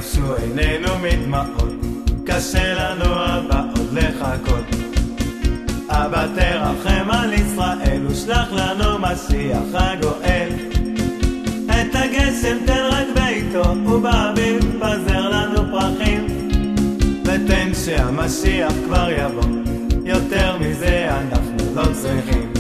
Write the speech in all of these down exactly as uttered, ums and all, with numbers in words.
יבשו עינינו מדמעות, קשה לנו אבא עוד לחכות. אבא תרחם על ישראל ושלח לנו משיח הגואל. את הגשם תן רק ביתו ובאביב פזר לנו פרחים, ותן שהמשיח כבר יבוא, יותר מזה אנחנו לא צריכים.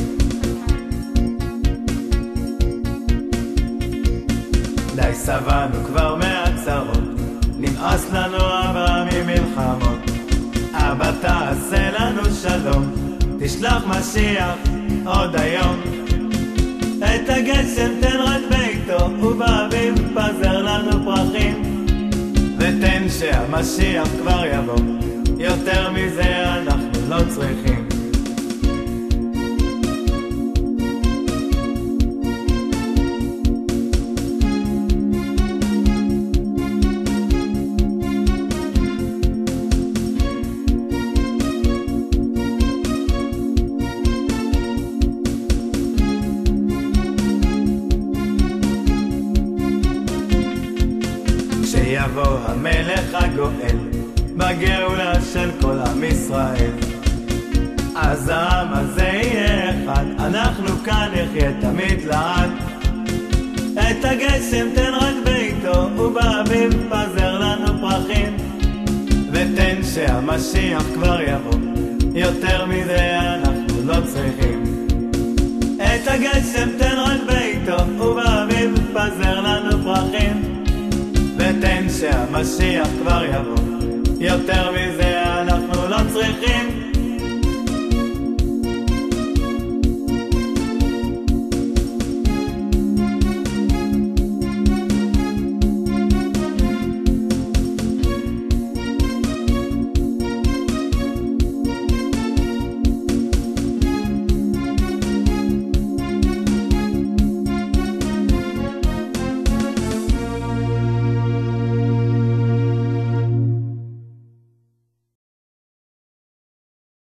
די סבנו כבר מהצרות, נמאס לנו אבא ממלחמות. אבא תעשה לנו שלום, תשלח משיח עוד היום. את הגשם תן רק ביתו ובאביב פזר לנו פרחים, ותן שהמשיח כבר יבוא, יותר מזה אנחנו לא צריכים. כשיבוא המלך הגואל בגאולה של כל עם ישראל, אז העם הזה יהיה אחד, אנחנו כאן נחיה תמיד לעד. את הגשם תן רק ביתו ובאביב פזר לנו פרחים, ותן שהמשיח כבר יבוא, יותר מזה אנחנו לא צריכים. את הגשם תן רק ביתו ובאביב פזר לנו פרחים, ותן שהמשיח כבר יבוא, יותר מזה אנחנו לא צריכים.